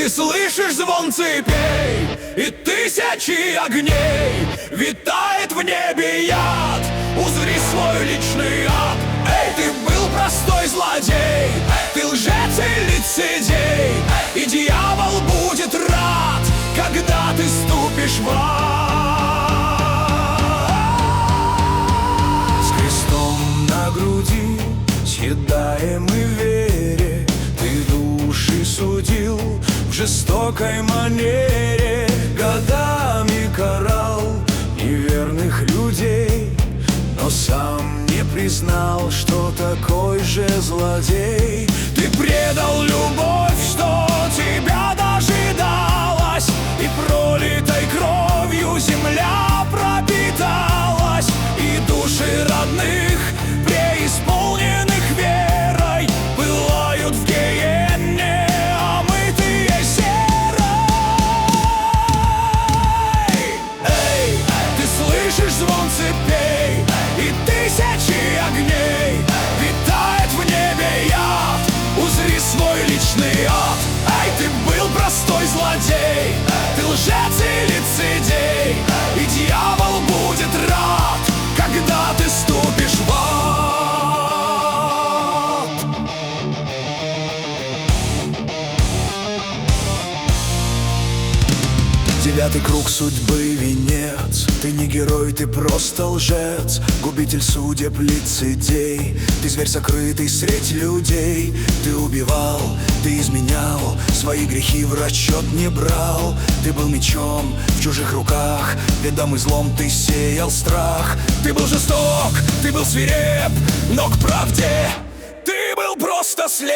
Ты слышишь звон цепей и тысячи огней. Витает в небе яд, узри свой личный ад. Эй, ты был простой злодей, ты лжец и лицедей, и дьявол будет рад, когда ты ступишь в ад. С крестом на груди, съедаемый в вере, ты души судил в жестокой манере. Годами карал неверных людей, но сам не признал, что такой же злодей. Ты предал любовь, что тебя дожидалась, и пролитой кровью земля пропиталась, и души родных, преисполненных верой, пылают в гиенне, омытые серой. Эй, ты слышишь звон цепей и тысячи огней. Витает в небе яд, узри свой личный ад. Эй, ты был простой злодей, ты лжец и лицедей, и дьявол будет рад, когда ты ступишь в ад. Девятый круг судьбы, венец. Ты не герой, ты просто лжец, губитель судеб, лицедей. Ты зверь, сокрытый средь людей. Ты убивал, ты изменял, свои грехи в расчет не брал. Ты был мечом в чужих руках, ведомый злом ты сеял страх. Ты был жесток, ты был свиреп, но к правде ты был просто слеп.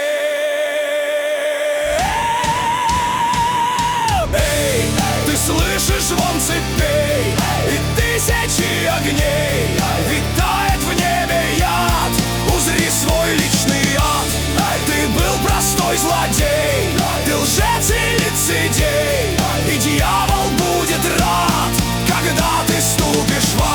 Эй, ты слышишь звон цепей и тысячи огней. Витает в небе яд, узри свой личный ад. Ты был простой злодей, ты лжец и лицедей, и дьявол будет рад, когда ты ступишь в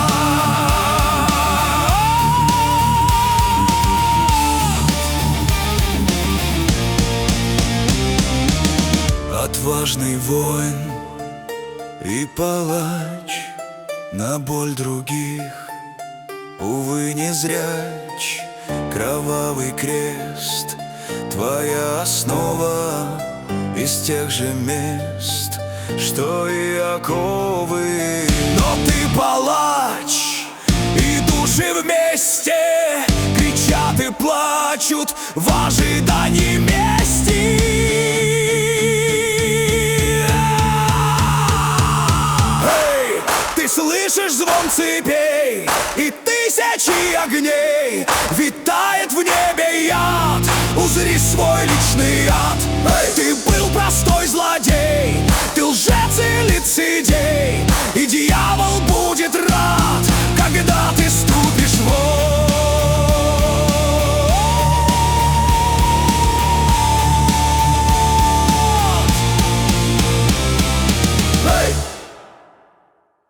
ад. Отважный воин и палач, на боль других, увы, не зряч. Кровавый крест, твоя основа из тех же мест, что и оковы. Но ты палач, и души вместе кричат и плачут в ожидании мести. Эй, ты слышишь звон цепей и тысячи огней. Витает в небе яд, узри свой личный ад.